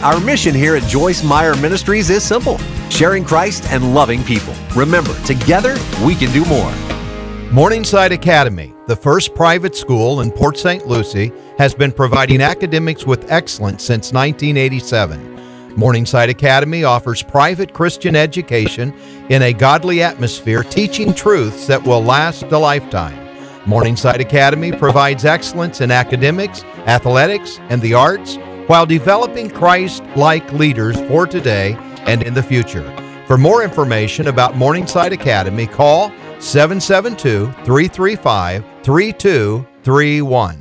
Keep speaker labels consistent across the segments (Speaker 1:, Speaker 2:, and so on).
Speaker 1: Our mission here at Joyce Meyer Ministries is simple: sharing Christ and loving people. Remember, together we can do more.
Speaker 2: Morningside Academy, the first private school in Port St. Lucie, has been providing academics with excellence since 1987. Morningside Academy offers private Christian education in a godly atmosphere, teaching truths that will last a lifetime. Morningside Academy provides excellence in academics, athletics, and the arts, while developing Christ-like leaders for today and in the future. For more information about Morningside Academy, call 772-335-3231.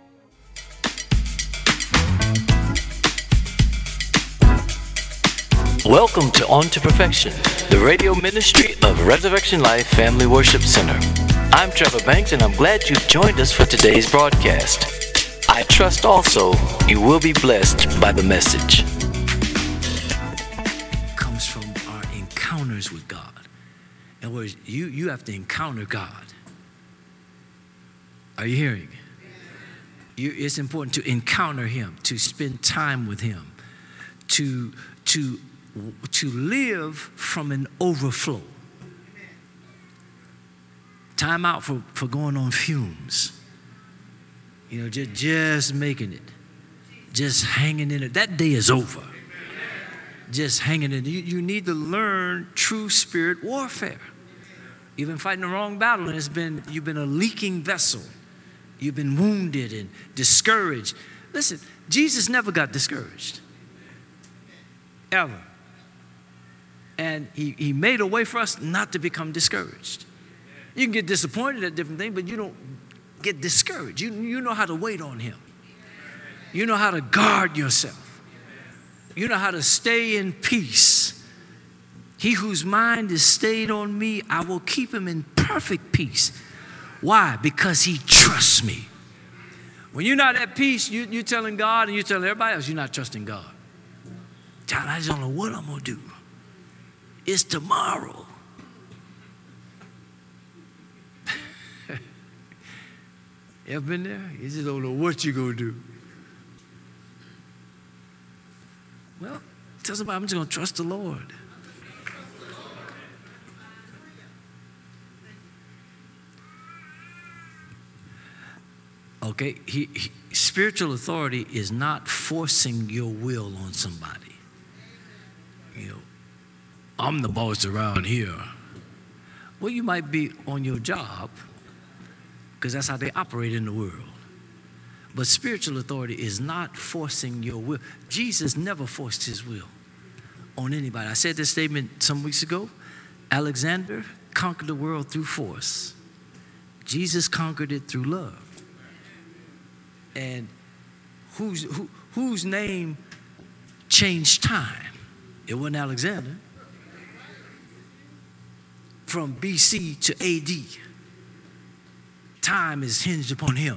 Speaker 3: Welcome to On to Perfection, the radio ministry of Resurrection Life Family Worship Center. I'm Trevor Banks, and I'm glad you've joined us for today's broadcast. I trust also you will be blessed by the message.
Speaker 4: It comes from our encounters with God. In other words, you have to encounter God. Are you hearing? It's important to encounter Him, to spend time with Him, to live from an overflow. Time out for going on fumes. You know, just making it. Just hanging in it. That day is over. Just hanging in it. You need to learn true spirit warfare. You've been fighting the wrong battle, and you've been a leaking vessel. You've been wounded and discouraged. Listen, Jesus never got discouraged. Ever. And he made a way for us not to become discouraged. You can get disappointed at different things, but you don't get discouraged. You know how to wait on Him. You know how to guard yourself. You know how to stay in peace. He whose mind is stayed on me, I will keep him in perfect peace. Why? Because he trusts me. When you're not at peace, you're telling God and you're telling everybody else you're not trusting God. Child, I just don't know what I'm going to do. It's tomorrow. You ever been there? You just don't know what you're going to do. Well, tell somebody I'm just going to trust the Lord. Okay, spiritual authority is not forcing your will on somebody. You know, I'm the boss around here. Well, you might be on your job because that's how they operate in the world. But spiritual authority is not forcing your will. Jesus never forced his will on anybody. I said this statement some weeks ago. Alexander conquered the world through force. Jesus conquered it through love. And whose name changed time? It wasn't Alexander. From BC to AD, time is hinged upon him.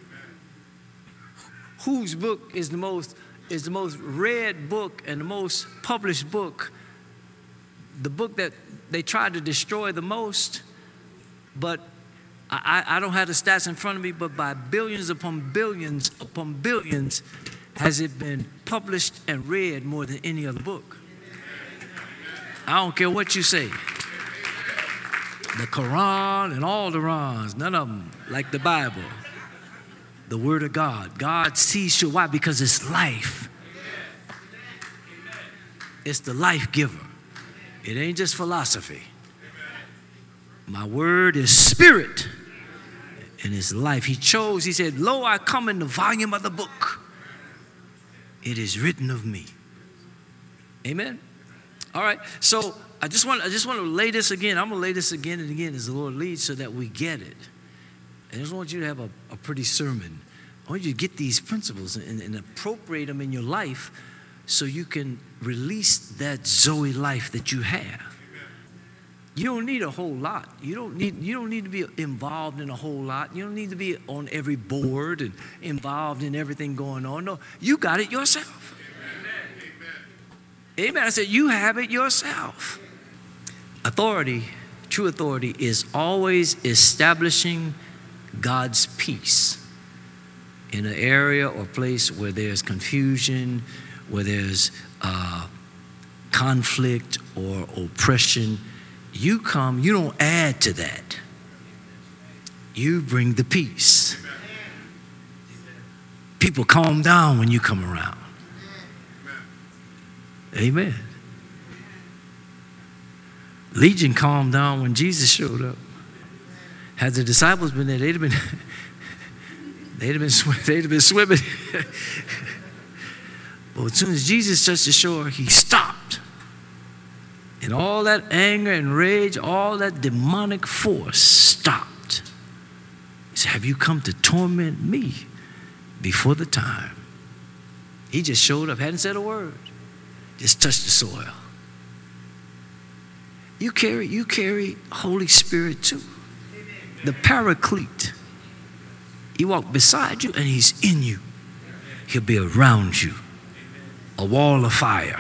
Speaker 4: Whose book is the most read book and the most published book? The book that they tried to destroy the most, but I don't have the stats in front of me, but by billions upon billions has it been published and read more than any other book. I don't care what you say. The Quran and all the Qurans, none of them like the Bible. The Word of God. God sees you. Why? Because it's life. It's the life giver. It ain't just philosophy. My word is spirit and it's life. He said, lo, I come in the volume of the book. It is written of me. Amen. All right. So I just want to lay this again. I'm going to lay this again and again as the Lord leads so that we get it. I just want you to have a pretty sermon. I want you to get these principles and appropriate them in your life so you can release that Zoe life that you have. You don't need a whole lot. You don't need to be involved in a whole lot. You don't need to be on every board and involved in everything going on. No, you got it yourself. Amen. Amen. I said you have it yourself. Authority, true authority, is always establishing God's peace in an area or place where there's confusion, where there's conflict or oppression, you come, you don't add to that. You bring the peace. People calm down when you come around. Amen. Legion calmed down when Jesus showed up. Had the disciples been there, they'd have been swimming. But as soon as Jesus touched the shore, he stopped. And all that anger and rage, all that demonic force stopped. He said, have you come to torment me before the time? He just showed up, hadn't said a word. Just touched the soil. You carry Holy Spirit too. The Paraclete. He walked beside you and he's in you. He'll be around you. A wall of fire.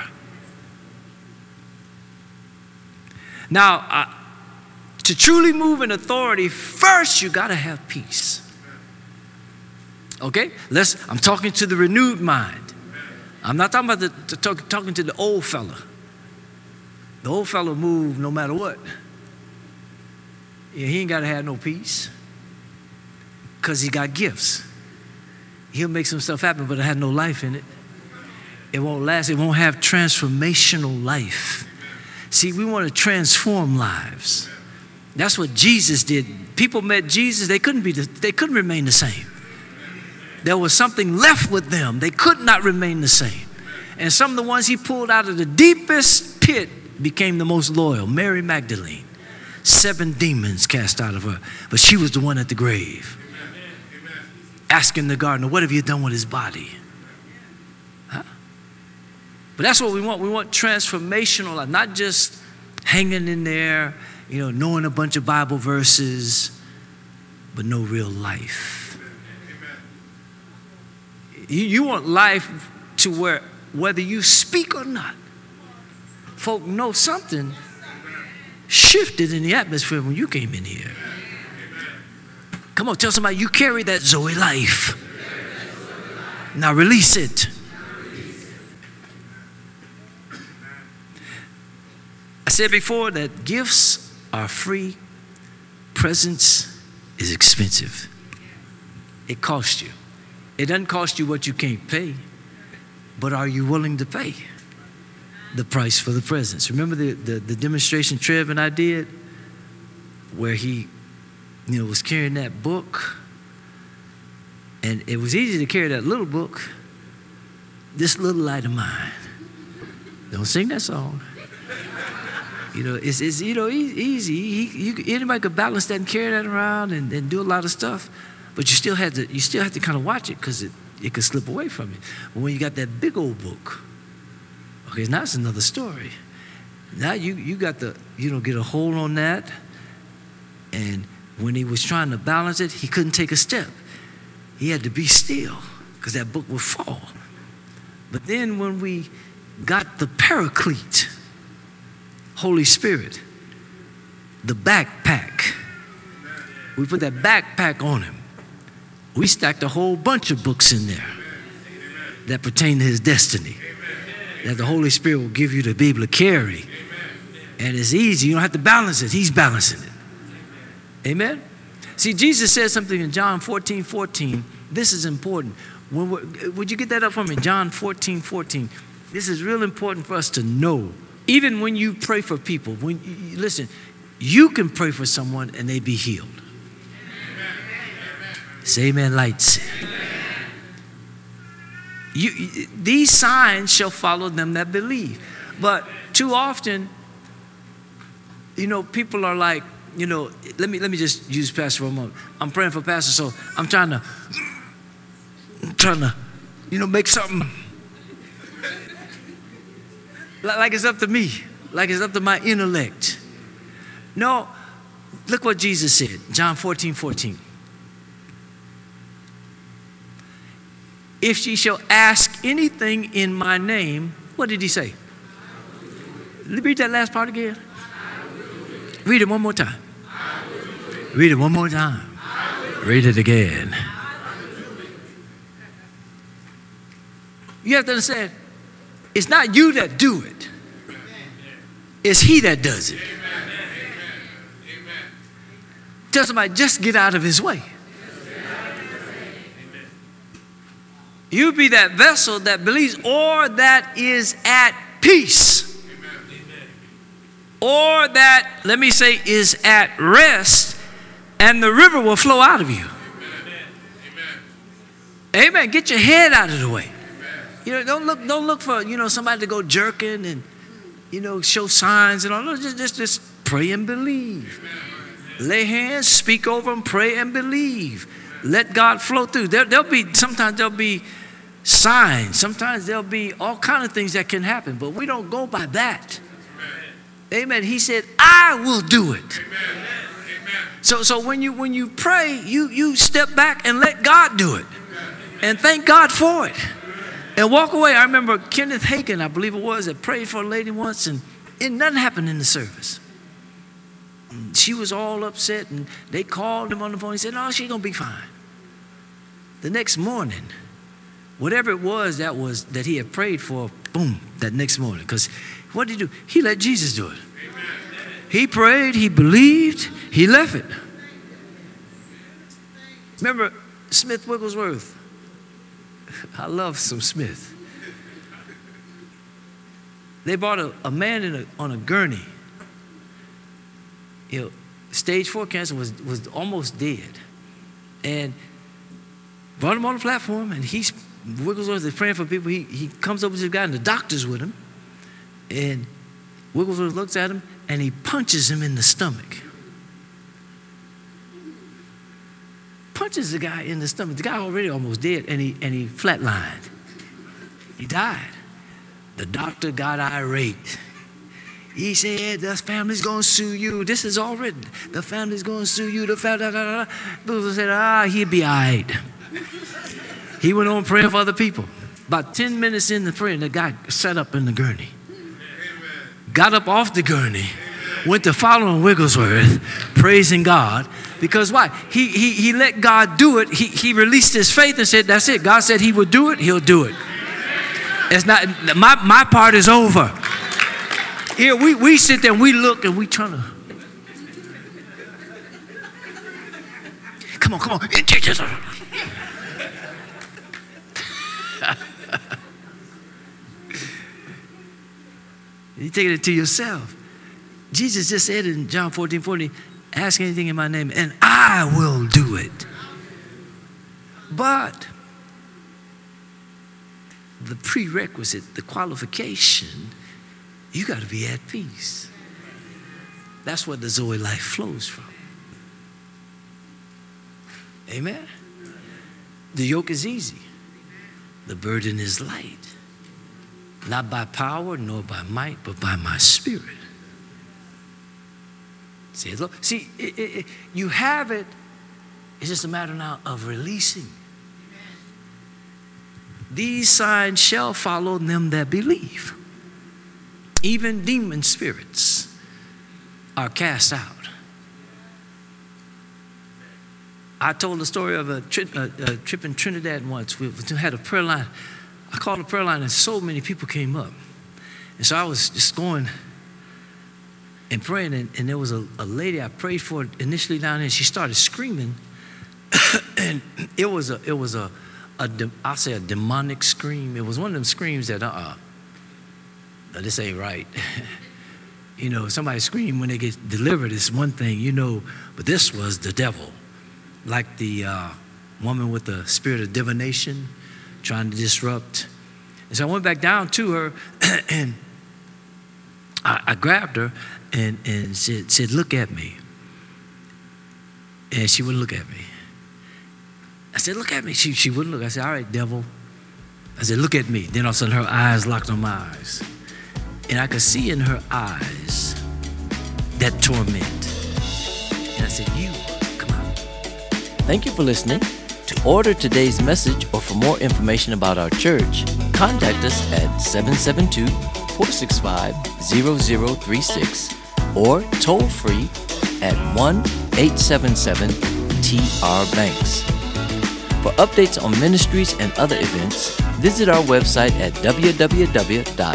Speaker 4: Now, to truly move in authority, first you got to have peace. Okay? I'm talking to the renewed mind. I'm not talking about talking to the old fella. The old fella moved no matter what. Yeah, he ain't got to have no peace because he got gifts. He'll make some stuff happen, but it has no life in it. It won't last. It won't have transformational life. See, we want to transform lives. That's what Jesus did. People met Jesus. They couldn't remain the same. There was something left with them. They could not remain the same. And some of the ones he pulled out of the deepest pit became the most loyal. Mary Magdalene. 7 demons cast out of her. But she was the one at the grave. Asking the gardener, what have you done with his body? Huh? But that's what we want. We want transformational life, not just hanging in there, knowing a bunch of Bible verses, but no real life. You want life to where, whether you speak or not, folk know something shifted in the atmosphere when you came in here. Come on, tell somebody you carry that Zoe life. Now release it. I said before that gifts are free, presence is expensive. It costs you. It doesn't cost you what you can't pay, but are you willing to pay the price for the presence? Remember the demonstration Trev and I did where he was carrying that book, and it was easy to carry that little book, this little light of mine. Don't sing that song. It's easy. Anybody could balance that and carry that around and do a lot of stuff, but you still have to kind of watch it because it could slip away from you. But when you got that big old book, okay, now it's another story. Now you got to get a hold on that, and when he was trying to balance it, he couldn't take a step. He had to be still because that book would fall. But then when we got the Paraclete, Holy Spirit, the backpack, we put that backpack on him. We stacked a whole bunch of books in there that pertain to his destiny, that the Holy Spirit will give you to be able to carry. And it's easy. You don't have to balance it. He's balancing it. Amen? See, Jesus said something in John 14:14. This is important. Would you get that up for me? John 14:14. This is real important for us to know. Even when you pray for people, listen, you can pray for someone and they be healed. Say amen, lights. These signs shall follow them that believe. But too often, people are like, let me just use Pastor for a moment. I'm praying for Pastor, so I'm trying to, make something like it's up to me, like it's up to my intellect. No, look what Jesus said, John 14:14. If ye shall ask anything in my name, what did he say? Read that last part again. Read it one more time. Read it one more time. Read it again. You have to understand, It's not you that do it. It's he that does it. Tell somebody, just get out of his way. You be that vessel that believes or that is at peace. Or that, let me say, is at rest, and the river will flow out of you. Amen. Get your head out of the way. You know, don't look for, somebody to go jerking and, show signs and all. No, just pray and believe. Lay hands, speak over them, pray and believe. Let God flow through. Sometimes there'll be signs. Sometimes there'll be all kind of things that can happen, but we don't go by that. Amen. He said, I will do it. So when you pray, you step back and let God do it. And thank God for it. And walk away. I remember Kenneth Hagin, I believe it was, that prayed for a lady once, and nothing happened in the service. She was all upset, and they called him on the phone. He said, no, she's going to be fine. The next morning, whatever it was that he had prayed for, boom, that next morning. Because what did he do? He let Jesus do it. Amen. He prayed, he believed, he left it. Remember Smith Wigglesworth? I love some Smith. They brought a man on a gurney. Stage 4 cancer was almost dead. And brought him on the platform, and Wigglesworth is praying for people. He comes over to the guy, and the doctor's with him. And Wigglesworth looks at him, and he punches him in the stomach. Punches the guy in the stomach. The guy already almost dead, and he flatlined. He died. The doctor got irate. He said, the family's going to sue you. This is all written. The family's going to sue you. The family, People said, he'll be all right. He went on praying for other people. About 10 minutes in the prayer, the guy sat up in the gurney. Got up off the gurney. Went to following Wigglesworth, praising God. Because why? He let God do it. He released his faith and said, that's it. God said he would do it. He'll do it. It's not, my part is over. Here, we sit there and we look and we trying to. Come on. You taking it to yourself. Jesus just said in John 14:40, ask anything in my name and I will do it. But the prerequisite, the qualification, you got to be at peace. That's where the Zoe life flows from. Amen? The yoke is easy. The burden is light. Not by power, nor by might, but by my spirit. See, you have it. It's just a matter now of releasing. These signs shall follow them that believe. Even demon spirits are cast out. I told the story of a trip in Trinidad once. We had a prayer line. I called a prayer line and so many people came up. And so I was just going and praying, and there was a lady I prayed for initially down there, and she started screaming. And it was I'll say a demonic scream. It was one of them screams that, this ain't right. Somebody scream when they get delivered is one thing, but this was the devil. Like the woman with the spirit of divination trying to disrupt. And so I went back down to her and I grabbed her and said, look at me. And she wouldn't look at me. I said, look at me. She wouldn't look. I said, all right, devil. I said, look at me. Then all of a sudden her eyes locked on my eyes. And I could see in her eyes that torment. And I said, you, come on.
Speaker 3: Thank you for listening. To order today's message or for more information about our church, contact us at 772-465-0036 or toll free at 1-877-TR-BANKS. For updates on ministries and other events, visit our website at www.revn.org.